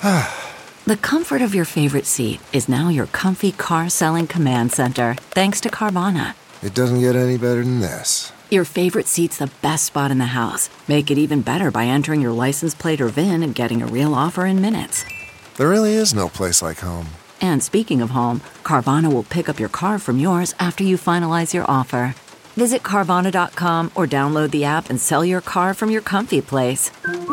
The comfort of your favorite seat is now your comfy car selling command center, thanks to Carvana. It doesn't get any better than this. Your favorite seat's the best spot in the house. Make it even better by entering your license plate or VIN and getting a real offer in minutes. There really is no place like home. And speaking of home, Carvana will pick up your car from yours after you finalize your offer. Visit Carvana.com or download the app and sell your car from your comfy place.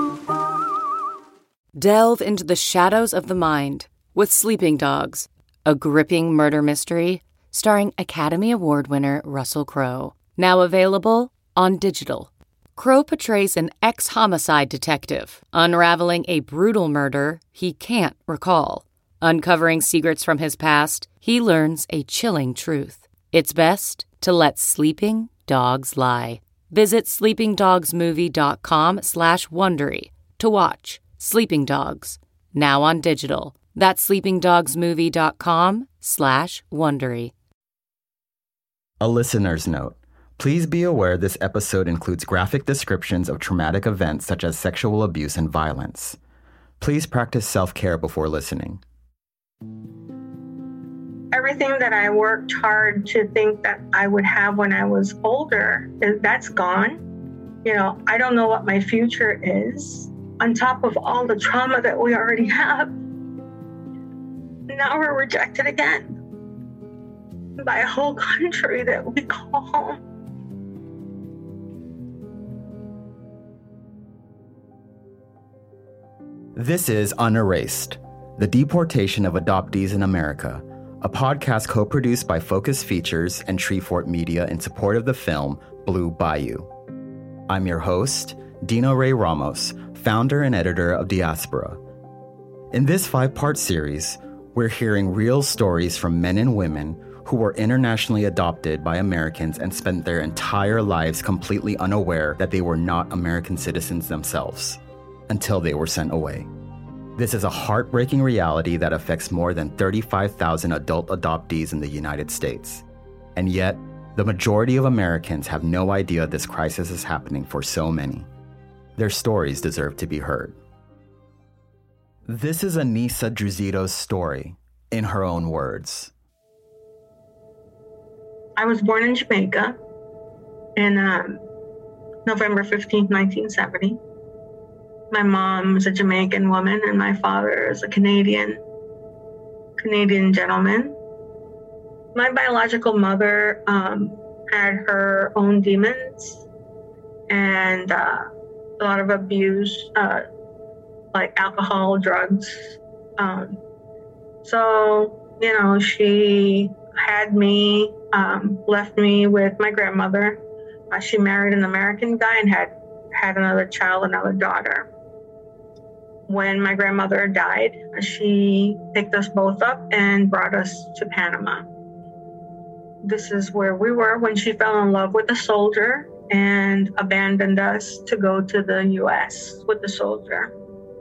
Delve into the shadows of the mind with Sleeping Dogs, a gripping murder mystery starring Academy Award winner Russell Crowe. Now available on digital. Crowe portrays an ex-homicide detective unraveling a brutal murder he can't recall. Uncovering secrets from his past, he learns a chilling truth. It's best to let sleeping dogs lie. Visit sleepingdogsmovie.com/Wondery to watch Sleeping Dogs, now on digital. That's sleepingdogsmovie.com/Wondery. A listener's note. Please be aware this episode includes graphic descriptions of traumatic events such as sexual abuse and violence. Please practice self-care before listening. Everything that I worked hard to think that I would have when I was older, that's gone. I don't know what my future is. On top of all the trauma that we already have, now we're rejected again by a whole country that we call home. This is Unerased, the deportation of adoptees in America, a podcast co-produced by Focus Features and Treefort Media in support of the film Blue Bayou. I'm your host, Dino Ray Ramos, founder and editor of Diaspora. In this 5-part series, we're hearing real stories from men and women who were internationally adopted by Americans and spent their entire lives completely unaware that they were not American citizens themselves, until they were sent away. This is a heartbreaking reality that affects more than 35,000 adult adoptees in the United States. And yet, the majority of Americans have no idea this crisis is happening for so many. Their stories deserve to be heard. This is Anissa Druzito's story, in her own words. I was born in Jamaica in November 15th, 1970. My mom is a Jamaican woman and my father is a Canadian gentleman. My biological mother had her own demons and a lot of abuse, like alcohol, drugs. She had me, left me with my grandmother. She married an American guy and had another child, another daughter. When my grandmother died, she picked us both up and brought us to Panama. This is where we were when she fell in love with a soldier and abandoned us to go to the U.S. with the soldier.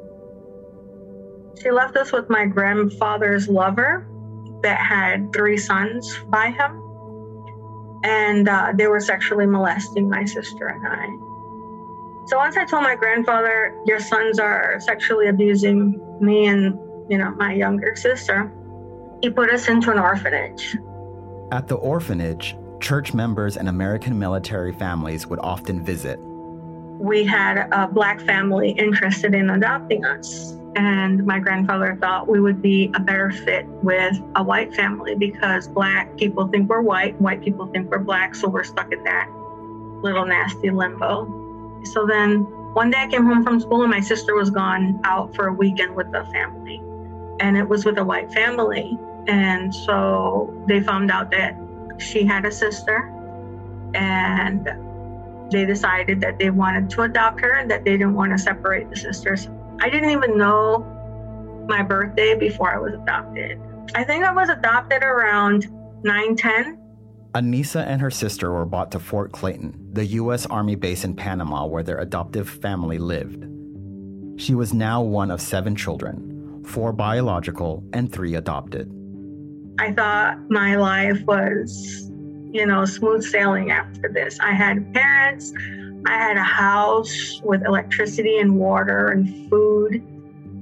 She left us with my grandfather's lover that had 3 sons by him, and they were sexually molesting my sister and I. So once I told my grandfather, your sons are sexually abusing me and, my younger sister, he put us into an orphanage. At the orphanage, church members and American military families would often visit. We had a Black family interested in adopting us, and my grandfather thought we would be a better fit with a white family because Black people think we're white people think we're Black, so we're stuck in that little nasty limbo. So then one day I came home from school and my sister was gone out for a weekend with the family, and it was with a white family. And so they found out that she had a sister, and they decided that they wanted to adopt her and that they didn't want to separate the sisters. I didn't even know my birthday before I was adopted. I think I was adopted around 9-10. Anissa and her sister were brought to Fort Clayton, the U.S. Army base in Panama where their adoptive family lived. She was now one of 7 children, 4 biological and 3 adopted. I thought my life was, smooth sailing after this. I had parents, I had a house with electricity and water and food.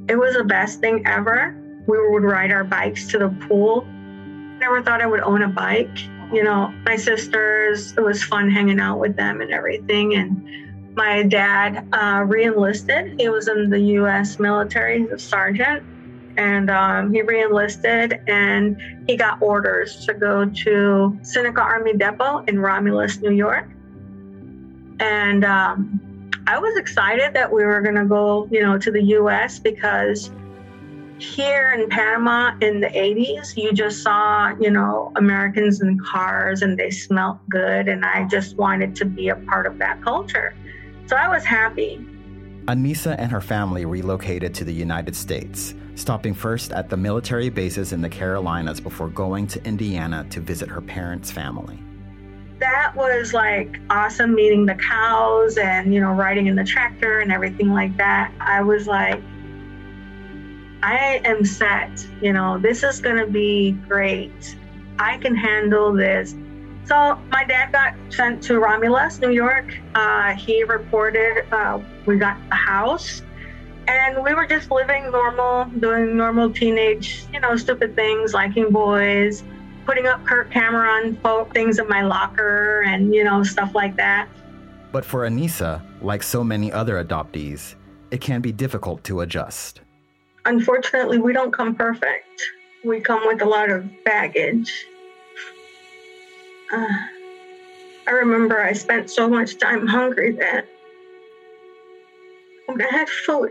It was the best thing ever. We would ride our bikes to the pool. Never thought I would own a bike. You know, my sisters, it was fun hanging out with them and everything. And my dad re-enlisted. He was in the U.S. military. He's a sergeant. And he re-enlisted and he got orders to go to Seneca Army Depot in Romulus, New York. And I was excited that we were going to go, you know, to the U.S. because here in Panama in the 80s, you just saw, you know, Americans in cars and they smelled good. And I just wanted to be a part of that culture. So I was happy. Anissa and her family relocated to the United States, stopping first at the military bases in the Carolinas before going to Indiana to visit her parents' family. That was like awesome, meeting the cows and, you know, riding in the tractor and everything like that. I was like, I am set, you know, this is going to be great. I can handle this. So my dad got sent to Romulus, New York. He reported, we got a house and we were just living normal, doing normal teenage, you know, stupid things, liking boys, putting up Kirk Cameron things in my locker and, you know, stuff like that. But for Anissa, like so many other adoptees, it can be difficult to adjust. Unfortunately, we don't come perfect. We come with a lot of baggage. I remember I spent so much time hungry that when I had food,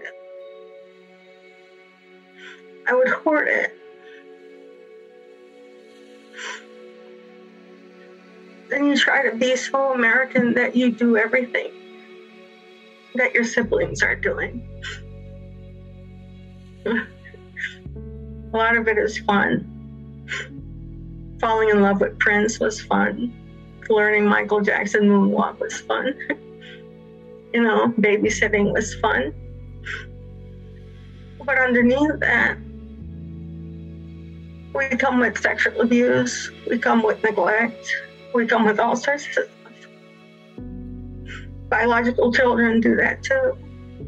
I would hoard it. Then you try to be so American that you do everything that your siblings are doing. A lot of it is fun. Falling in love with Prince was fun. Learning Michael Jackson moonwalk was fun. You know, babysitting was fun. But underneath that, we come with sexual abuse, we come with neglect, we come with all sorts of stuff. Biological children do that too.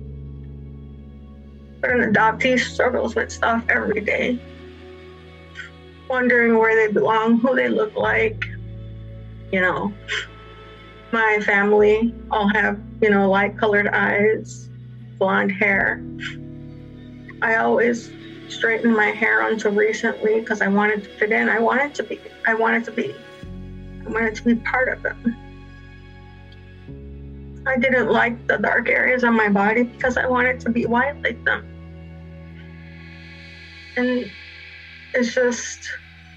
But an adoptee struggles with stuff every day. Wondering where they belong, who they look like. You know, my family all have, you know, light-colored eyes, blonde hair. I always straightened my hair until recently because I wanted to fit in. I wanted to be part of them. I didn't like the dark areas on my body because I wanted to be white like them. And it's just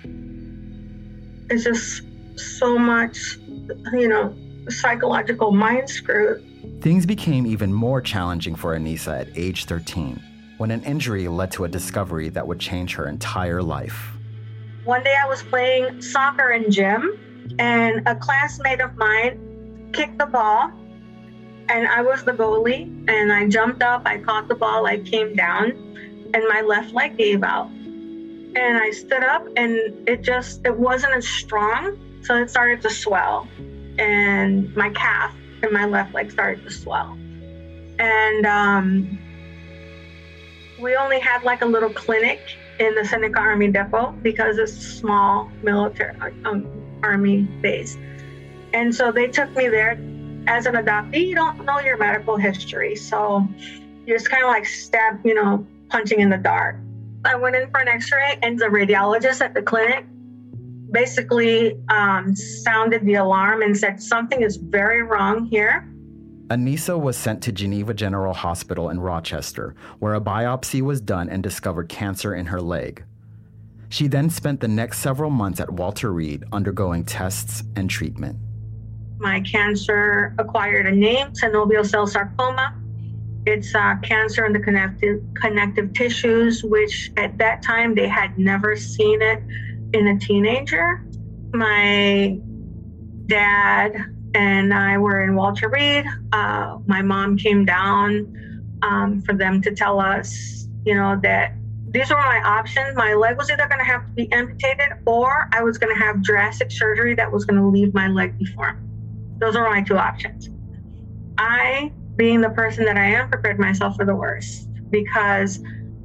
so much, you know, psychological mind screw. Things became even more challenging for Anissa at age 13, when an injury led to a discovery that would change her entire life. One day I was playing soccer in gym, and a classmate of mine kicked the ball, and I was the goalie, and I jumped up, I caught the ball, I came down, and my left leg gave out. And I stood up, and it wasn't as strong, so it started to swell. And my calf and my left leg started to swell. And we only had like a little clinic in the Seneca Army Depot because it's a small military army base. And so they took me there. As an adoptee, you don't know your medical history. So you're just kind of like punching in the dark. I went in for an x-ray, and the radiologist at the clinic basically sounded the alarm and said, something is very wrong here. Anissa was sent to Geneva General Hospital in Rochester, where a biopsy was done and discovered cancer in her leg. She then spent the next several months at Walter Reed undergoing tests and treatment. My cancer acquired a name, synovial cell sarcoma. It's cancer in the connective tissues, which at that time they had never seen it in a teenager. My dad and I were in Walter Reed. My mom came down for them to tell us, that these were my options. My leg was either going to have to be amputated, or I was going to have drastic surgery that was going to leave my leg deformed. Those are my two options. I, being the person that I am, prepared myself for the worst, because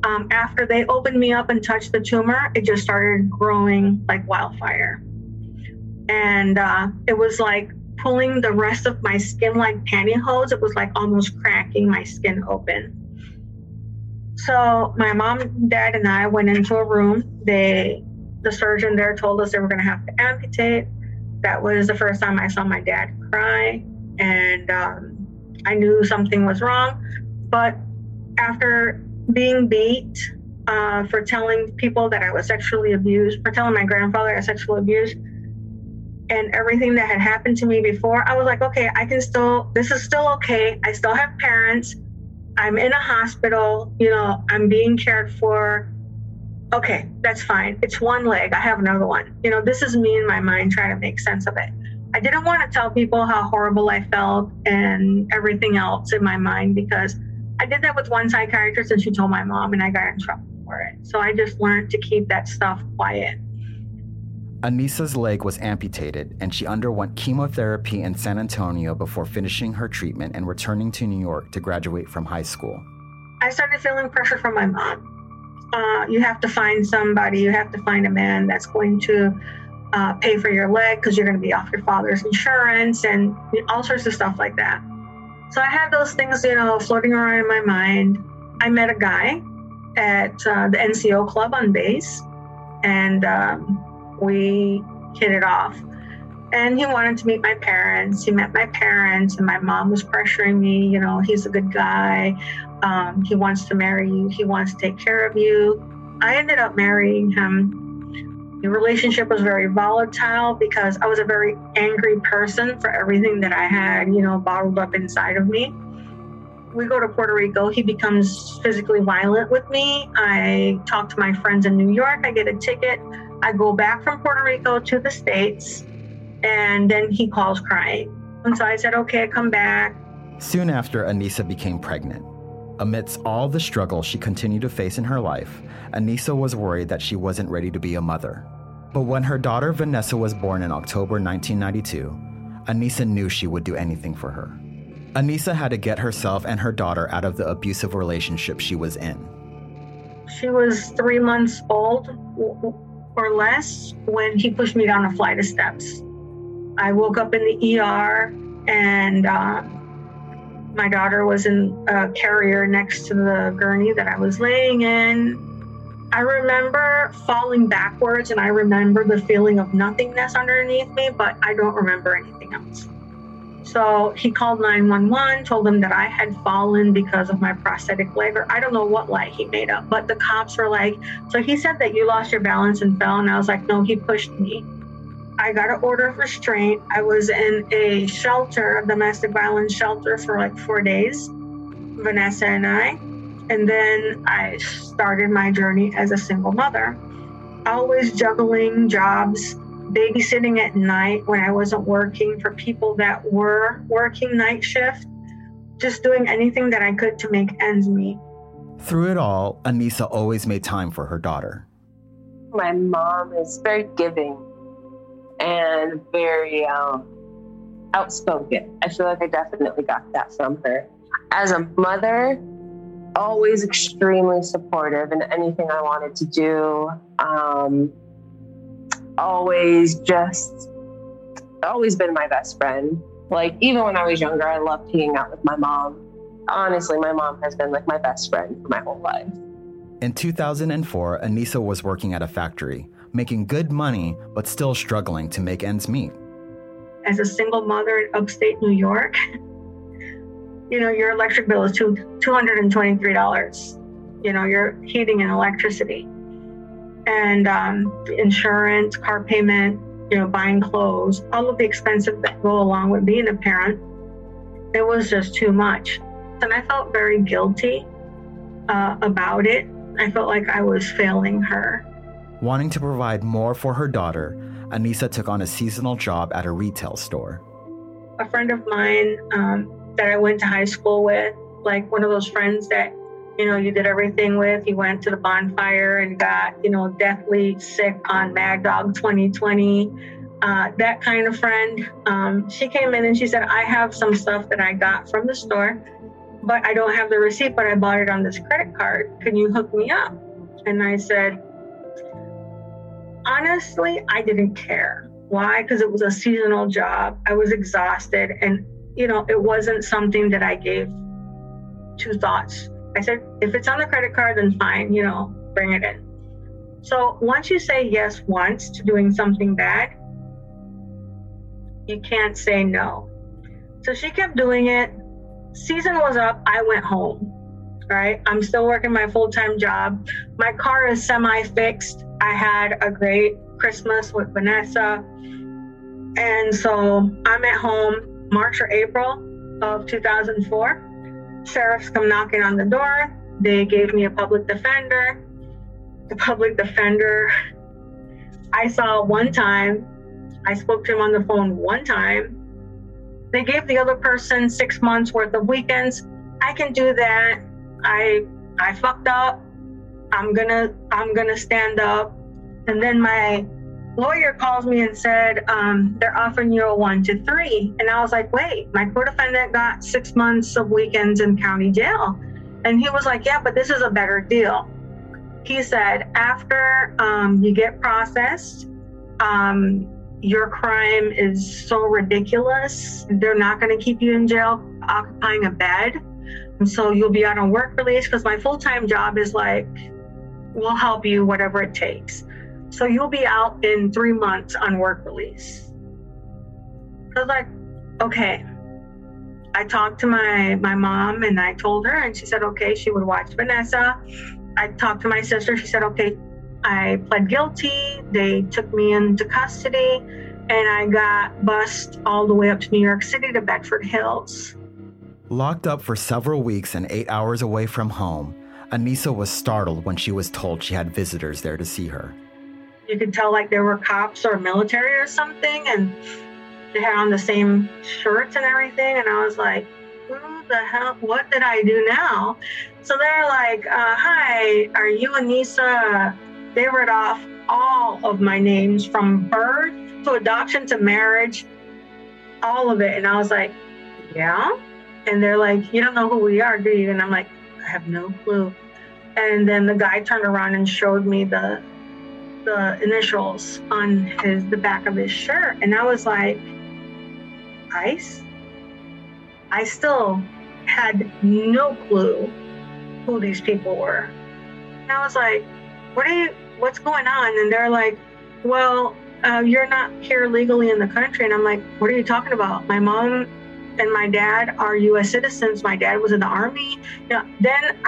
After they opened me up and touched the tumor, it just started growing like wildfire. And it was like pulling the rest of my skin like pantyhose. It was like almost cracking my skin open. So my mom, dad, and I went into a room. The surgeon there told us they were going to have to amputate. That was the first time I saw my dad cry. And I knew something was wrong. But after being beat for telling people that I was sexually abused, for telling my grandfather I was sexually abused, and everything that had happened to me before, I was like, okay, this is still okay. I still have parents. I'm in a hospital, I'm being cared for. Okay, that's fine. It's one leg. I have another one. This is me in my mind trying to make sense of it. I didn't want to tell people how horrible I felt and everything else in my mind, because I did that with one psychiatrist and she told my mom and I got in trouble for it. So I just learned to keep that stuff quiet. Anissa's leg was amputated and she underwent chemotherapy in San Antonio before finishing her treatment and returning to New York to graduate from high school. I started feeling pressure from my mom. You have to find somebody, you have to find a man that's going to pay for your leg because you're going to be off your father's insurance and all sorts of stuff like that. So I had those things, floating around in my mind. I met a guy at the NCO club on base, and we hit it off. And he wanted to meet my parents. He met my parents, and my mom was pressuring me, he's a good guy. He wants to marry you. He wants to take care of you. I ended up marrying him. The relationship was very volatile because I was a very angry person for everything that I had, bottled up inside of me. We go to Puerto Rico. He becomes physically violent with me. I talk to my friends in New York. I get a ticket. I go back from Puerto Rico to the States, and then he calls crying. And so I said, okay, come back. Soon after, Anissa became pregnant. Amidst all the struggle she continued to face in her life, Anissa was worried that she wasn't ready to be a mother. But when her daughter Vanessa was born in October 1992, Anissa knew she would do anything for her. Anissa had to get herself and her daughter out of the abusive relationship she was in. She was 3 months old or less when he pushed me down a flight of steps. I woke up in the ER and my daughter was in a carrier next to the gurney that I was laying in. I remember falling backwards and I remember the feeling of nothingness underneath me, but I don't remember anything else. So he called 911, told them that I had fallen because of my prosthetic leg, or I don't know what lie he made up, but the cops were like, so he said that you lost your balance and fell, and I was like, no, he pushed me. I got an order of restraint. I was in a shelter, a domestic violence shelter for like 4 days, Vanessa and I. And then I started my journey as a single mother, always juggling jobs, babysitting at night when I wasn't working for people that were working night shift, just doing anything that I could to make ends meet. Through it all, Anissa always made time for her daughter. My mom is very giving and very outspoken. I feel like I definitely got that from her. As a mother, always extremely supportive in anything I wanted to do. Always been my best friend. Like, even when I was younger, I loved hanging out with my mom. Honestly, my mom has been like my best friend for my whole life. In 2004, Anissa was working at a factory, making good money, but still struggling to make ends meet. As a single mother in upstate New York, your electric bill is $223. Your heating and electricity. And insurance, car payment, buying clothes, all of the expenses that go along with being a parent, it was just too much. And I felt very guilty about it. I felt like I was failing her. Wanting to provide more for her daughter, Anissa took on a seasonal job at a retail store. A friend of mine that I went to high school with, like one of those friends that you did everything with. You went to the bonfire and got, deathly sick on Mad Dog 2020. That kind of friend. She came in and she said, I have some stuff that I got from the store. but I don't have the receipt, but I bought it on this credit card. Can you hook me up? And I said, honestly, I didn't care. Why? Because it was a seasonal job. I was exhausted. And, it wasn't something that I gave two thoughts. I said, if it's on the credit card, then fine, bring it in. So once you say yes once to doing something bad, you can't say no. So she kept doing it. Season was up. I went home. Right? I'm still working my full-time job. My car is semi-fixed. I had a great Christmas with Vanessa. And so I'm at home March or April of 2004. Sheriffs come knocking on the door. They gave me a public defender. The public defender I saw one time. I spoke to him on the phone one time. They gave the other person 6 months worth of weekends. I can do that. I fucked up. I'm gonna stand up. And then my lawyer calls me and said, they're offering you a 1 to 3. And I was like, wait, my co-defendant got 6 months of weekends in county jail. And he was like, yeah, but this is a better deal. He said, after you get processed, your crime is so ridiculous. They're not going to keep you in jail occupying a bed. And so you'll be out on work release, because my full-time job is like, we'll help you whatever it takes. So you'll be out in 3 months on work release. I was like, okay. I talked to my mom and I told her, and she said, okay, she would watch Vanessa. I talked to my sister. She said, okay. I pled guilty. They took me into custody, and I got bused all the way up to New York City to Bedford Hills. Locked up for several weeks and 8 hours away from home, Anissa was startled when she was told she had visitors there to see her. You could tell like they were cops or military or something, and they had on the same shirts and everything. And I was like, who the hell, what did I do now? So they're like, hi, are you Anissa? They read off all of my names from birth to adoption to marriage, all of it. And I was like, yeah. And they're like, you don't know who we are, do you? And I'm like, I have no clue. And then the guy turned around and showed me the initials on the back of his shirt. And I was like, ICE? I still had no clue who these people were. And I was like, what's going on? And they're like, well, you're not here legally in the country. And I'm like, what are you talking about? My mom and my dad are U.S. citizens. My dad was in the Army. Then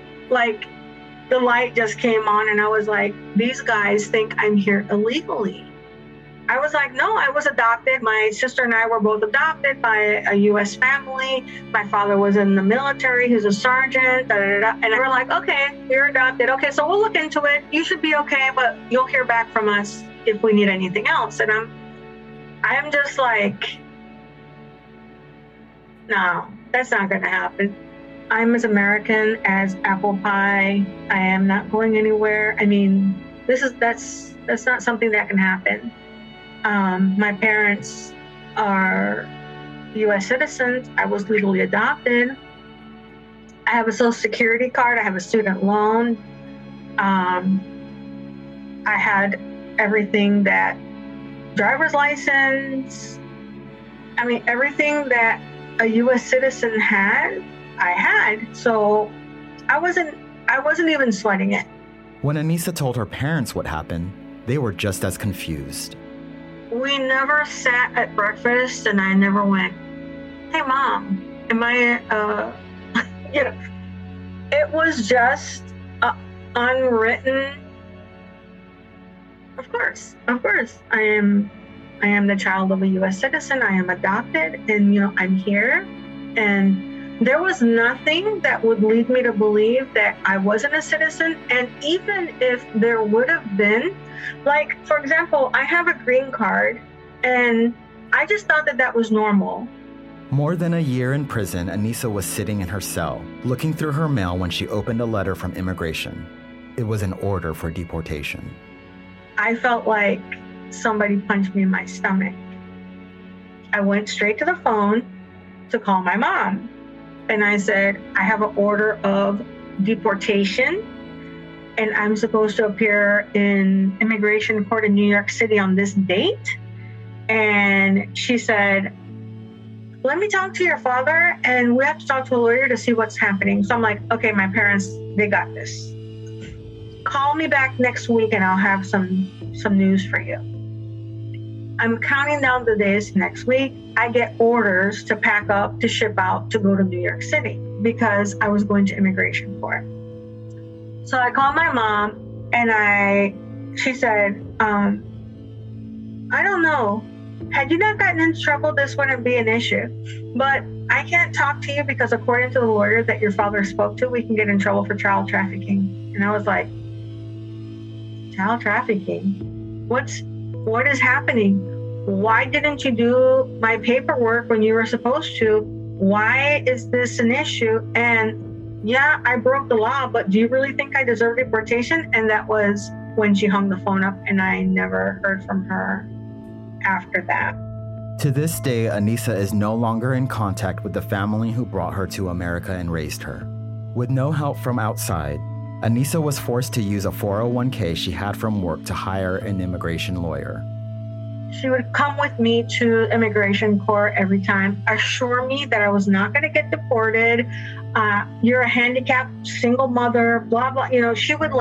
the light just came on, and I was like, these guys think I'm here illegally. I was like, no, I was adopted. My sister and I were both adopted by a U.S. family. My father was in the military. He's a sergeant. And they were like, okay, you're adopted. Okay, so we'll look into it. You should be okay, but you'll hear back from us if we need anything else. And I'm just like, no, that's not going to happen. I'm as American as apple pie. I am not going anywhere. I mean, that's not something that can happen. My parents are U.S. citizens. I was legally adopted. I have a Social Security card. I have a student loan. I had everything that driver's license. I mean, everything that a U.S. citizen had, I had. So I wasn't even sweating it. When Anissa told her parents what happened, they were just as confused. We never sat at breakfast, and I never went, hey, Mom, am I, it was just unwritten. Of course, I am the child of a U.S. citizen. I am adopted, and, I'm here. And there was nothing that would lead me to believe that I wasn't a citizen. And even if there would have been, like, for example, I have a green card, and I just thought that was normal. More than a year in prison, Anissa was sitting in her cell, looking through her mail when she opened a letter from immigration. It was an order for deportation. I felt like somebody punched me in my stomach. I went straight to the phone to call my mom. And I said, I have an order of deportation, and I'm supposed to appear in immigration court in New York City on this date. And she said, let me talk to your father, and we have to talk to a lawyer to see what's happening. So I'm like, okay, my parents, they got this. Call me back next week and I'll have some news for you. I'm counting down the days next week. I get orders to pack up, to ship out, to go to New York City because I was going to immigration court. So I called my mom and she said, I don't know. Had you not gotten into trouble, this wouldn't be an issue. But I can't talk to you because according to the lawyer that your father spoke to, we can get in trouble for child trafficking. And I was like, child trafficking? What is happening? Why didn't you do my paperwork when you were supposed to? Why is this an issue? And yeah, I broke the law, but do you really think I deserve deportation? And that was when she hung the phone up, and I never heard from her after that. To this day, Anissa is no longer in contact with the family who brought her to America and raised her. With no help from outside, Anissa was forced to use a 401k she had from work to hire an immigration lawyer. She would come with me to immigration court every time, assure me that I was not going to get deported. You're a handicapped single mother, blah, blah. You know, she would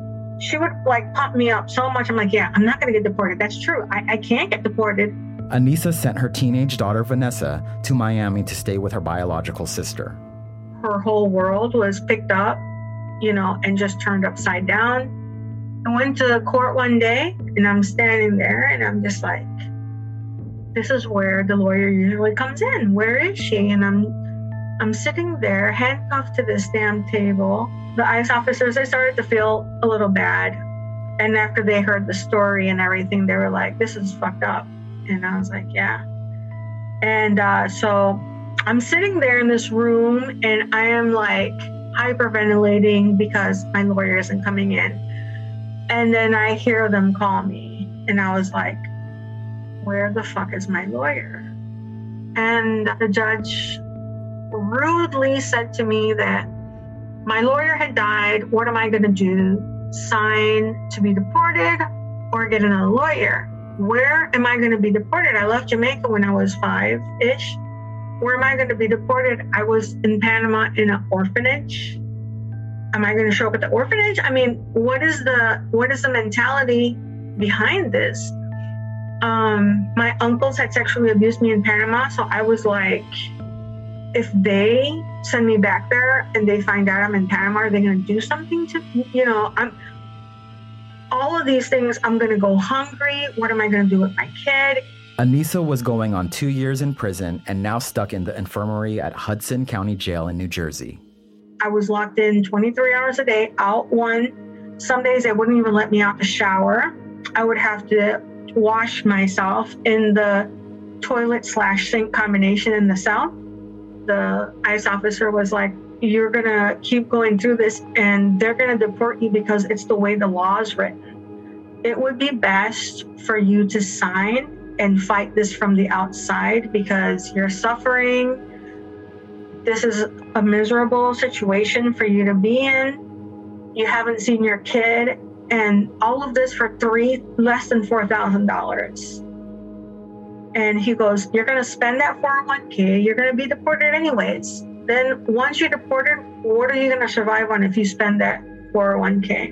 pump me up so much. I'm like, yeah, I'm not going to get deported. That's true. I can't get deported. Anissa sent her teenage daughter, Vanessa, to Miami to stay with her biological sister. Her whole world was picked up, and just turned upside down. I went to court one day and I'm standing there and I'm just like, this is where the lawyer usually comes in. Where is she? And I'm sitting there handcuffed to this damn table. The ICE officers, they started to feel a little bad. And after they heard the story and everything, they were like, this is fucked up. And I was like, yeah. And so I'm sitting there in this room and I am like hyperventilating because my lawyer isn't coming in. And then I hear them call me and I was like, where the fuck is my lawyer? And the judge rudely said to me that my lawyer had died. What am I going to do? Sign to be deported or get another lawyer? Where am I going to be deported? I left Jamaica when I was 5-ish. Where am I going to be deported? I was in Panama in an orphanage. Am I going to show up at the orphanage? I mean, what is the mentality behind this? My uncles had sexually abused me in Panama, so I was like, if they send me back there and they find out I'm in Panama, are they going to do something to me? All of these things, I'm going to go hungry. What am I going to do with my kid? Anissa was going on 2 years in prison and now stuck in the infirmary at Hudson County Jail in New Jersey. I was locked in 23 hours a day, out one. Some days they wouldn't even let me out to shower. I would have to wash myself in the toilet/sink combination in the cell. The ICE officer was like, you're going to keep going through this and they're going to deport you because it's the way the law is written. It would be best for you to sign and fight this from the outside because you're suffering. This is a miserable situation for you to be in. You haven't seen your kid, and all of this for less than $4,000. And he goes, you're going to spend that 401k. You're going to be deported anyways. Then once you're deported, what are you going to survive on if you spend that 401k?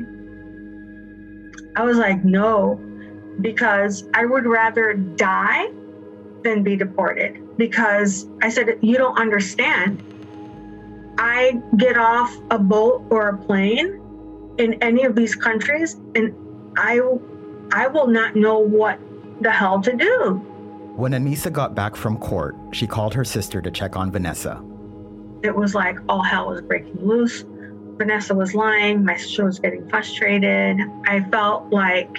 I was like, no, because I would rather die than be deported. Because I said, you don't understand. I get off a boat or a plane in any of these countries and I will not know what the hell to do. When Anissa got back from court, she called her sister to check on Vanessa. It was like all hell was breaking loose. Vanessa was lying. My sister was getting frustrated. I felt like,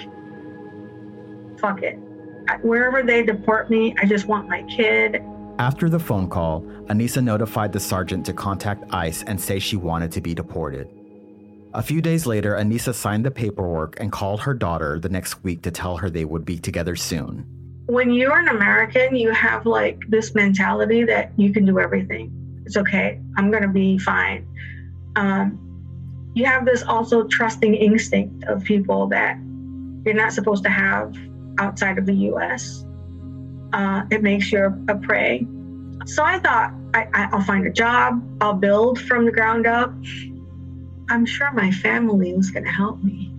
fuck it. Wherever they deport me, I just want my kid. After the phone call, Anissa notified the sergeant to contact ICE and say she wanted to be deported. A few days later, Anissa signed the paperwork and called her daughter the next week to tell her they would be together soon. When you're an American, you have like this mentality that you can do everything. it's okay. I'm going to be fine. You have this also trusting instinct of people that you're not supposed to have outside of the U.S. It makes you a prey. So I thought, I'll find a job. I'll build from the ground up. I'm sure my family was going to help me.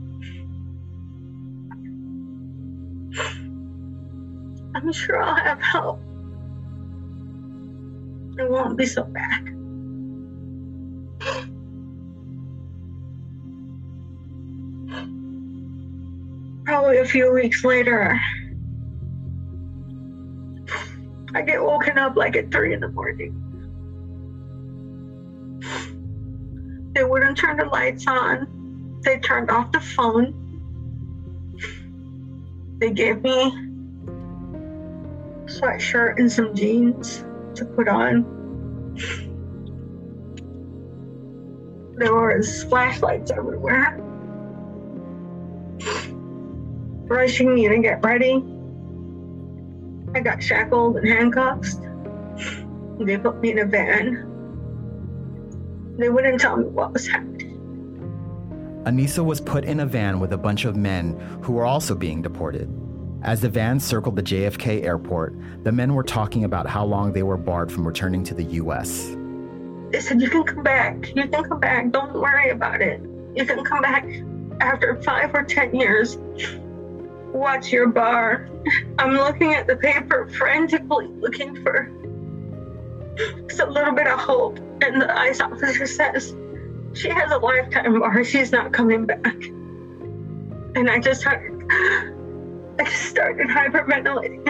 I'm sure I'll have help. It won't be so bad. Probably a few weeks later, I get woken up like at 3 a.m. They wouldn't turn the lights on. They turned off the phone. They gave me a sweatshirt and some jeans to put on. There was flashlights everywhere, rushing me to get ready. I got shackled and handcuffed. They put me in a van. They wouldn't tell me what was happening. Anissa was put in a van with a bunch of men who were also being deported. As the van circled the JFK airport, the men were talking about how long they were barred from returning to the U.S. They said, you can come back. You can come back. Don't worry about it. You can come back after 5 or 10 years. What's your bar? I'm looking at the paper, frantically looking for just a little bit of hope. And the ICE officer says, she has a lifetime bar. She's not coming back. And I just started hyperventilating.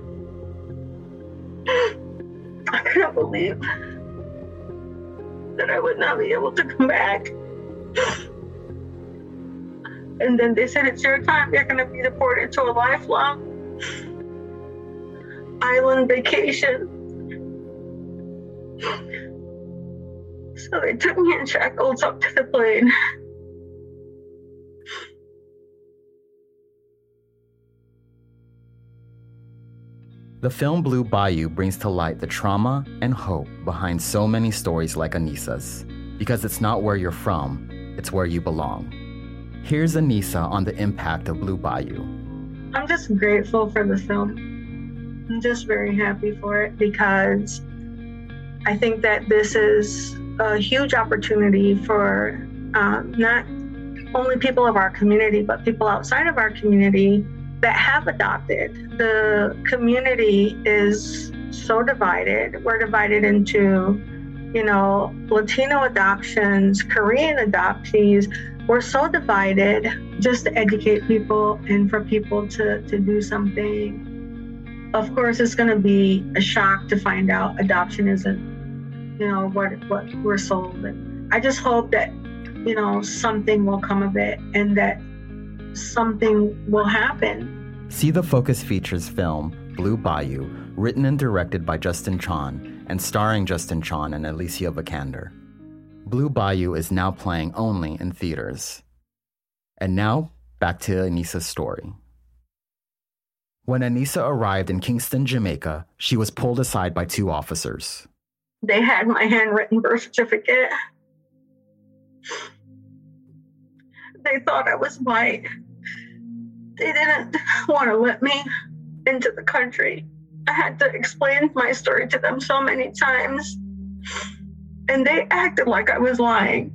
I couldn't believe that I would not be able to come back. And then they said, it's your time. You're going to be deported to a lifelong island vacation. So they took me in shackles up to the plane. The film Blue Bayou brings to light the trauma and hope behind so many stories like Anissa's, because it's not where you're from, it's where you belong. Here's Anissa on the impact of Blue Bayou. I'm just grateful for the film. I'm just very happy for it because I think that this is a huge opportunity for not only people of our community, but people outside of our community that have adopted. The community is so divided. We're divided into, Latino adoptions, Korean adoptees. We're so divided just to educate people and for people to do something. Of course, it's going to be a shock to find out adoption isn't, what we're sold. And I just hope that, something will come of it and that something will happen. See the Focus Features film, Blue Bayou, written and directed by Justin Chon and starring Justin Chon and Alicia Vikander. Blue Bayou is now playing only in theaters. And now, back to Anissa's story. When Anissa arrived in Kingston, Jamaica, she was pulled aside by 2 officers. They had my handwritten birth certificate. They thought I was white. They didn't want to let me into the country. I had to explain my story to them so many times. And they acted like I was lying.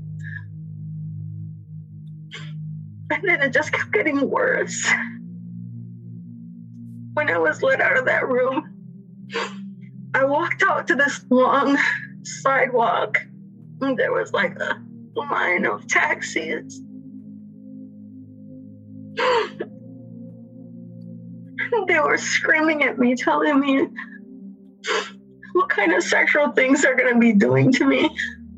And then it just kept getting worse. When I was let out of that room, I walked out to this long sidewalk. And there was like a line of taxis. They were screaming at me, telling me what kind of sexual things they're going to be doing to me.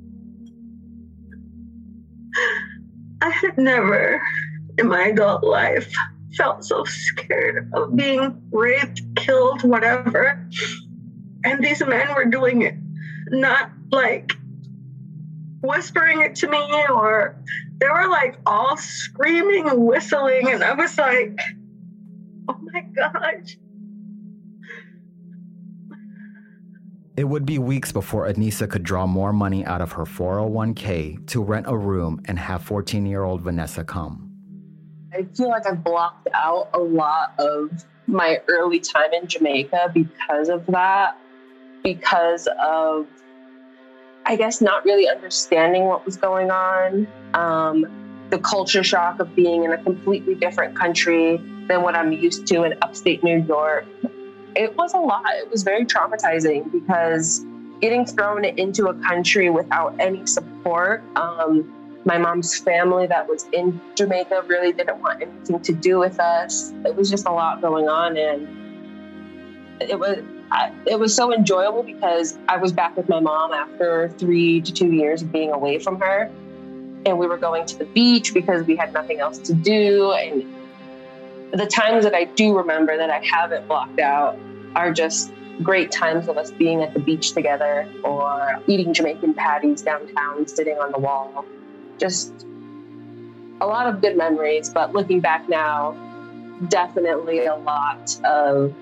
I had never in my adult life felt so scared of being raped, killed, whatever. And these men were doing it, not like whispering it to me, or they were like all screaming and whistling. And I was like, oh my gosh. It would be weeks before Anissa could draw more money out of her 401k to rent a room and have 14-year-old Vanessa come. I feel like I blocked out a lot of my early time in Jamaica because of that, because of, I guess, not really understanding what was going on, the culture shock of being in a completely different country than what I'm used to in upstate New York. It was a lot. It was very traumatizing because getting thrown into a country without any support, my mom's family that was in Jamaica really didn't want anything to do with us. It was just a lot going on, and it was so enjoyable because I was back with my mom after 3 to 2 years of being away from her, and we were going to the beach because we had nothing else to do. And the times that I do remember that I haven't blocked out are just great times of us being at the beach together or eating Jamaican patties downtown, sitting on the wall. Just a lot of good memories, but looking back now, definitely a lot of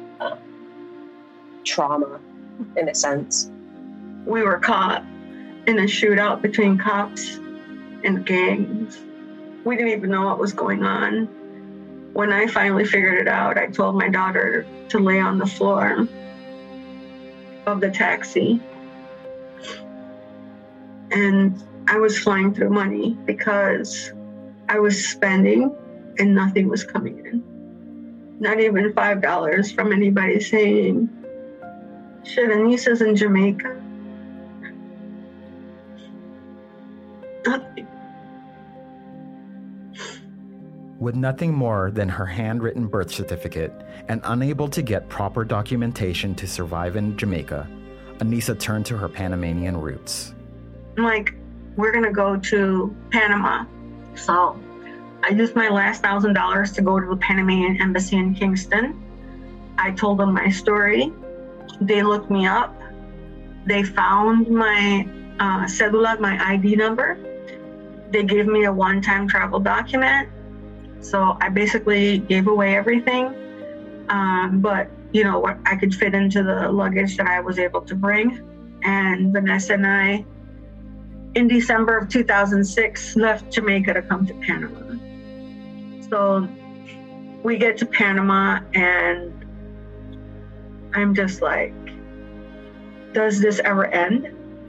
trauma in a sense. We were caught in a shootout between cops and gangs. We didn't even know what was going on. When I finally figured it out, I told my daughter to lay on the floor of the taxi. And I was flying through money because I was spending and nothing was coming in. Not even $5 from anybody saying, shit, Anissa's in Jamaica. Nothing. With nothing more than her handwritten birth certificate and unable to get proper documentation to survive in Jamaica, Anissa turned to her Panamanian roots. I'm like, we're gonna go to Panama. So I used my last $1,000 to go to the Panamanian embassy in Kingston. I told them my story. They looked me up. They found my cedula, my ID number. They gave me a one-time travel document. So I basically gave away everything. But you know, what I could fit into the luggage that I was able to bring. And Vanessa and I, in December of 2006, left Jamaica to come to Panama. So we get to Panama and I'm just like, does this ever end?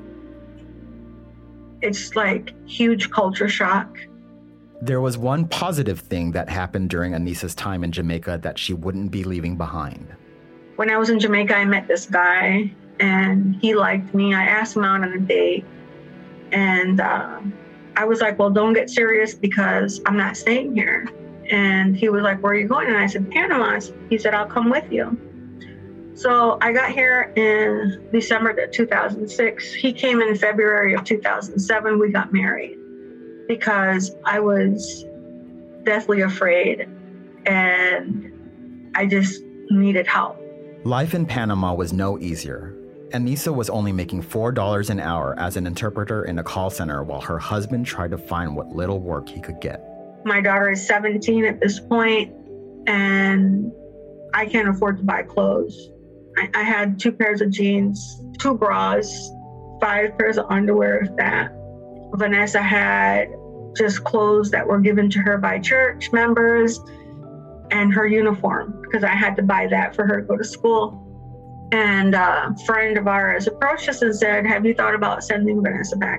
It's like huge culture shock. There was one positive thing that happened during Anissa's time in Jamaica that she wouldn't be leaving behind. When I was in Jamaica, I met this guy and he liked me. I asked him out on a date. And I was like, well, don't get serious because I'm not staying here. And he was like, where are you going? And I said, Panama. He said, I'll come with you. So I got here in December of 2006. He came in February of 2007. We got married because I was deathly afraid and I just needed help. Life in Panama was no easier. Anissa was only making $4 an hour as an interpreter in a call center while her husband tried to find what little work he could get. My daughter is 17 at this point, and I can't afford to buy clothes. I had 2 pairs of jeans, 2 bras, 5 pairs of underwear, if that. Vanessa had just clothes that were given to her by church members and her uniform, because I had to buy that for her to go to school. And a friend of ours approached us and said, have you thought about sending Vanessa back?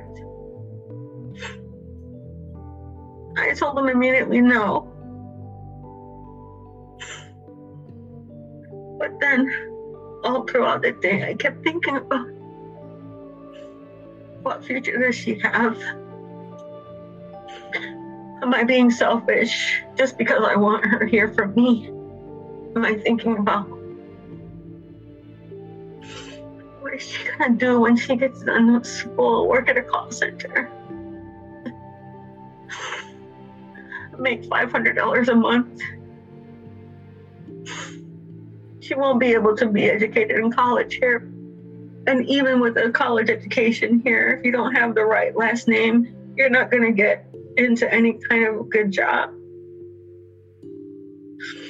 I told them immediately no. But then all throughout the day, I kept thinking about what future does she have? Am I being selfish just because I want her here for me? Am I thinking about what is she gonna do when she gets done with school, work at a call center? Make $500 a month. She won't be able to be educated in college here. And even with a college education here, if you don't have the right last name, you're not gonna get into any kind of good job.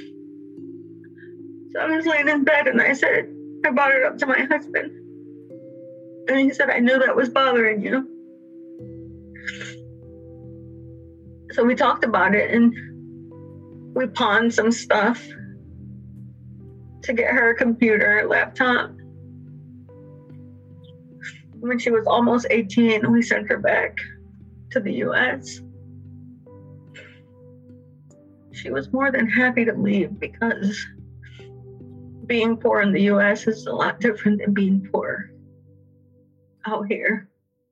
So I was laying in bed and I brought it up to my husband. And he said, I knew that was bothering you. So we talked about it and we pawned some stuff to get her a computer, laptop. When she was almost 18, we sent her back to the US. She was more than happy to leave because being poor in the US is a lot different than being poor out here.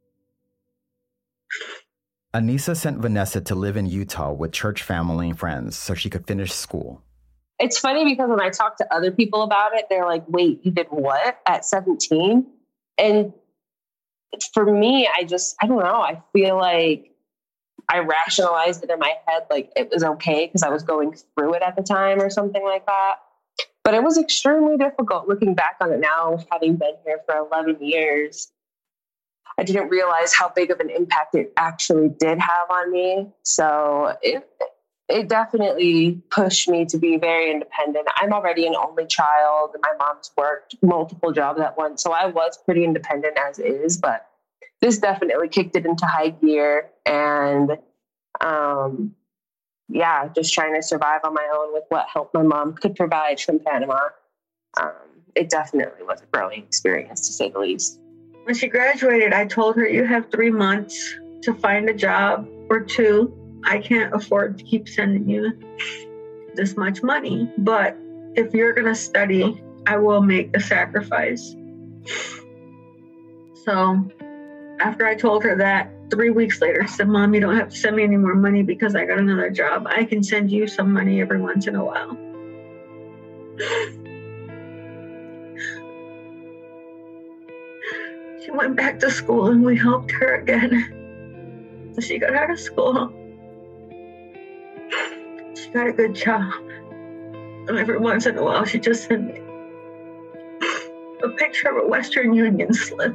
Anissa sent Vanessa to live in Utah with church family and friends so she could finish school. It's funny because when I talk to other people about it, they're like, wait, you did what at 17? And for me, I don't know. I feel like I rationalized it in my head like it was okay because I was going through it at the time or something like that. But it was extremely difficult looking back on it now, having been here for 11 years. I didn't realize how big of an impact it actually did have on me. So it definitely pushed me to be very independent. I'm already an only child, and my mom's worked multiple jobs at once. So I was pretty independent as is, but this definitely kicked it into high gear. And just trying to survive on my own with what help my mom could provide from Panama. It definitely was a growing experience, to say the least. When she graduated, I told her, you have 3 months to find a job or 2. I can't afford to keep sending you this much money, but if you're going to study, I will make the sacrifice. So after I told her that, 3 weeks later, she said, Mom, you don't have to send me any more money because I got another job. I can send you some money every once in a while. She went back to school and we helped her again. So she got out of school. She got a good job. And every once in a while, she just sent me a picture of a Western Union slip.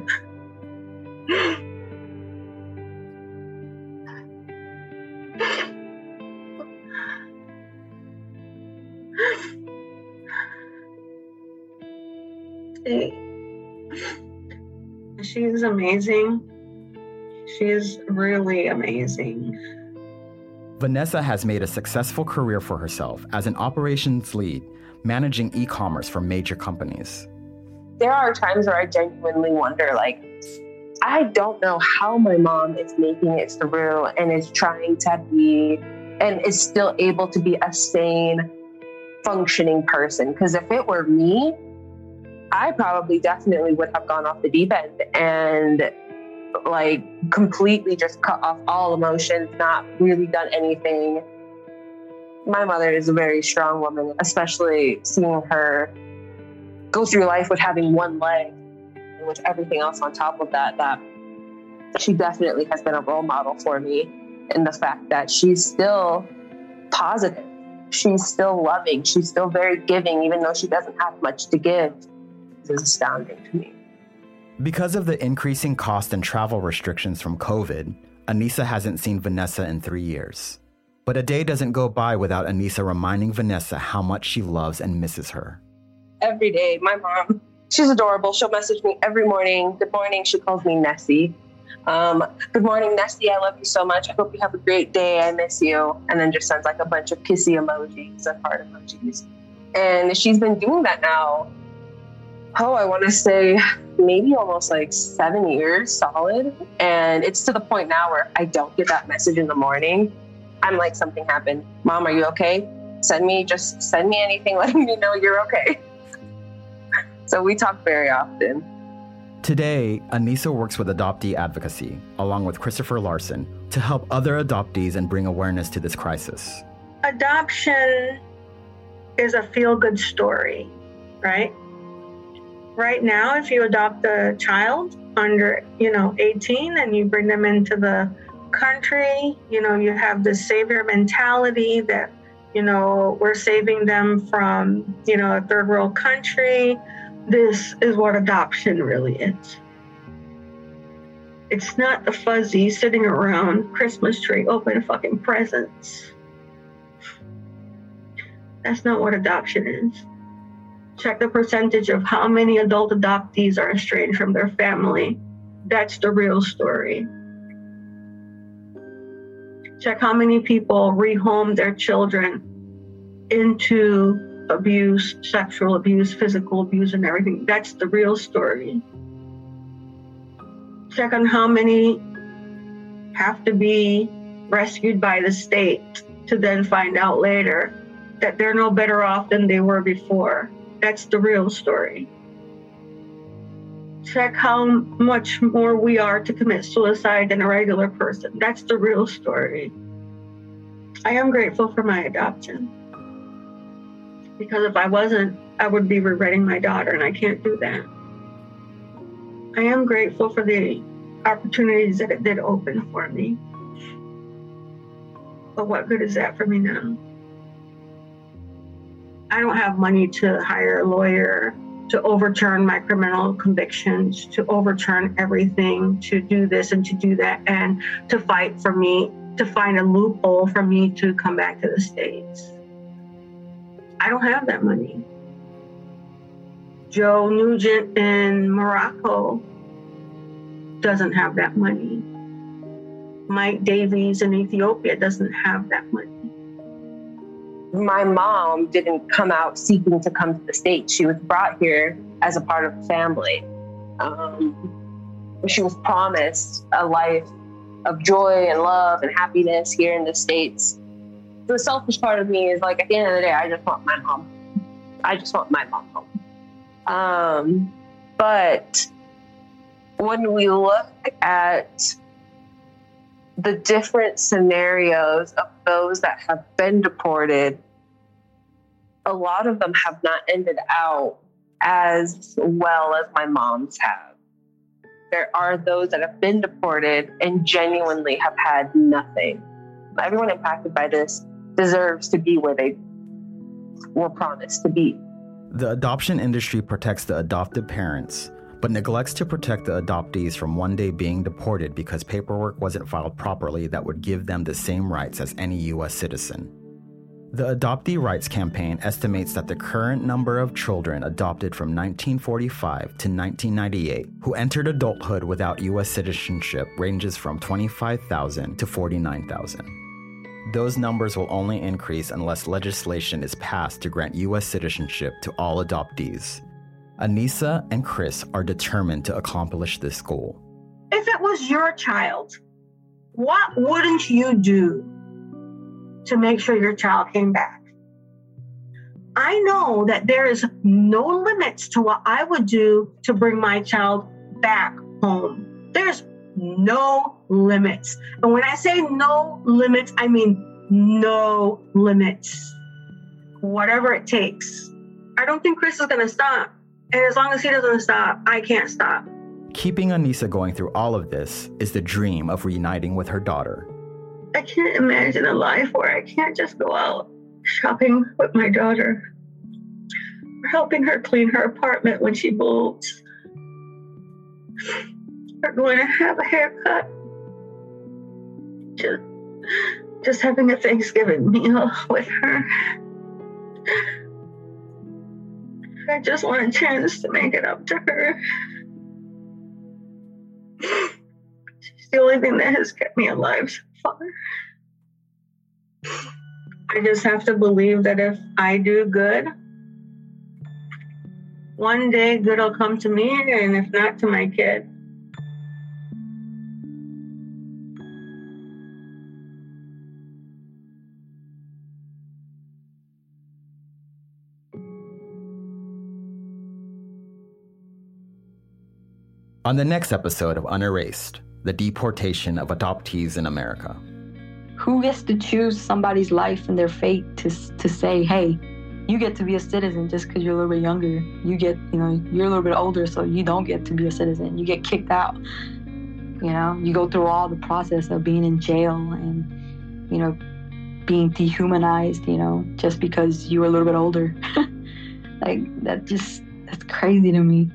She's amazing. She's really amazing. Vanessa has made a successful career for herself as an operations lead, managing e-commerce for major companies. There are times where I genuinely wonder, I don't know how my mom is making it through and is trying to be, and is still able to be a sane, functioning person. Because if it were me, I probably definitely would have gone off the deep end and completely just cut off all emotions, not really done anything. My mother is a very strong woman, especially seeing her go through life with having one leg and with everything else on top of that she definitely has been a role model for me in the fact that she's still positive. She's still loving. She's still very giving, even though she doesn't have much to give. Is astounding to me. Because of the increasing cost and travel restrictions from COVID, Anissa hasn't seen Vanessa in 3 years. But a day doesn't go by without Anissa reminding Vanessa how much she loves and misses her. Every day, my mom, she's adorable. She'll message me every morning. Good morning. She calls me Nessie. Good morning, Nessie. I love you so much. I hope you have a great day. I miss you. And then just sends a bunch of kissy emojis and heart emojis. And she's been doing that now. I want to say maybe almost 7 years solid. And it's to the point now where I don't get that message in the morning. I'm like, something happened. Mom, are you okay? Send me anything letting me know you're okay. So we talk very often. Today, Anissa works with Adoptee Advocacy, along with Christopher Larson, to help other adoptees and bring awareness to this crisis. Adoption is a feel-good story, right? Right now, if you adopt a child under, 18 and you bring them into the country, you have this savior mentality that, we're saving them from, a third world country. This is what adoption really is. It's not the fuzzy sitting around Christmas tree opening fucking presents. That's not what adoption is. Check the percentage of how many adult adoptees are estranged from their family That's the real story. Check how many people rehome their children into abuse, sexual abuse, physical abuse, and everything. That's the real story. Check on how many have to be rescued by the state to then find out later that they're no better off than they were before. That's the real story. Check how much more we are to commit suicide than a regular person. That's the real story. I am grateful for my adoption. Because if I wasn't, I would be regretting my daughter, and I can't do that. I am grateful for the opportunities that it did open for me. But what good is that for me now? I don't have money to hire a lawyer to overturn my criminal convictions, to overturn everything, to do this and to do that, and to fight for me, to find a loophole for me to come back to the States. I don't have that money. Joe Nugent in Morocco doesn't have that money. Mike Davies in Ethiopia doesn't have that money. My mom didn't come out seeking to come to the States. She was brought here as a part of the family. She was promised a life of joy and love and happiness here in the States. The selfish part of me is like, at the end of the day, I just want my mom. I just want my mom home. But when we look at the different scenarios of those that have been deported, a lot of them have not ended out as well as my mom's have. There are those that have been deported and genuinely have had nothing. Everyone impacted by this deserves to be where they were promised to be. The adoption industry protects the adopted parents, but neglects to protect the adoptees from one day being deported because paperwork wasn't filed properly that would give them the same rights as any U.S. citizen. The Adoptee Rights Campaign estimates that the current number of children adopted from 1945 to 1998 who entered adulthood without U.S. citizenship ranges from 25,000 to 49,000. Those numbers will only increase unless legislation is passed to grant U.S. citizenship to all adoptees. Anissa and Chris are determined to accomplish this goal. If it was your child, what wouldn't you do to make sure your child came back? I know that there is no limits to what I would do to bring my child back home. There's no limits. And when I say no limits, I mean no limits. Whatever it takes. I don't think Chris is going to stop. And as long as he doesn't stop, I can't stop. Keeping Anissa going through all of this is the dream of reuniting with her daughter. I can't imagine a life where I can't just go out shopping with my daughter, or helping her clean her apartment when she moves, or going to have a haircut, just having a Thanksgiving meal with her. I just want a chance to make it up to her. She's the only thing that has kept me alive so far. I just have to believe that if I do good, one day good will come to me, and if not, to my kid. On the next episode of Unerased, the deportation of adoptees in America. Who gets to choose somebody's life and their fate to say, hey, you get to be a citizen just because you're a little bit younger. You're a little bit older, so you don't get to be a citizen. You get kicked out. You go through all the process of being in jail and, being dehumanized, just because you were a little bit older. That's crazy to me.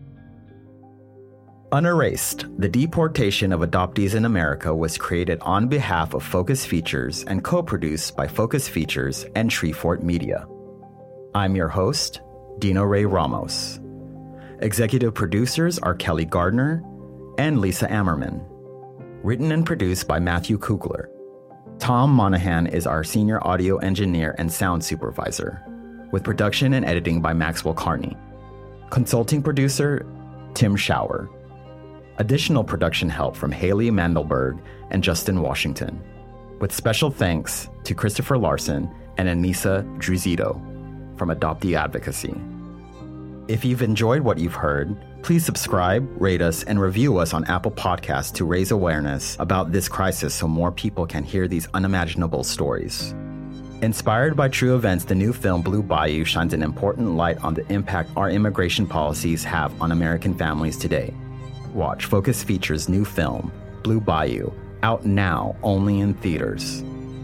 Unerased, the deportation of adoptees in America was created on behalf of Focus Features and co-produced by Focus Features and Treefort Media. I'm your host, Dino Ray Ramos. Executive producers are Kelly Gardner, and Lisa Ammerman. Written and produced by Matthew Kugler. Tom Monahan is our senior audio engineer and sound supervisor, with production and editing by Maxwell Carney. Consulting producer, Tim Schauer. Additional production help from Haley Mandelberg and Justin Washington, with special thanks to Christopher Larson and Anissa Druzito from Adoptee Advocacy. If you've enjoyed what you've heard, please subscribe, rate us, and review us on Apple Podcasts to raise awareness about this crisis so more people can hear these unimaginable stories. Inspired by true events, the new film Blue Bayou shines an important light on the impact our immigration policies have on American families today. Watch Focus Features' new film, Blue Bayou, out now only in theaters.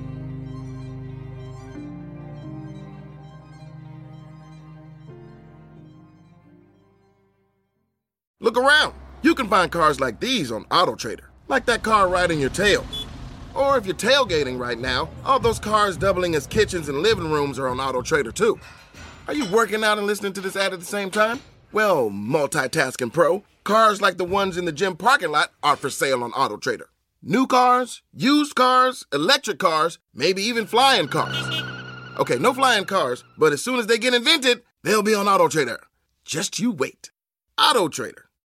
Look around. You can find cars like these on AutoTrader, like that car right in your tail. Or if you're tailgating right now, all those cars doubling as kitchens and living rooms are on AutoTrader too. Are you working out and listening to this ad at the same time? Well, multitasking pro, cars like the ones in the gym parking lot are for sale on AutoTrader. New cars, used cars, electric cars, maybe even flying cars. Okay, no flying cars, but as soon as they get invented, they'll be on AutoTrader. Just you wait. AutoTrader.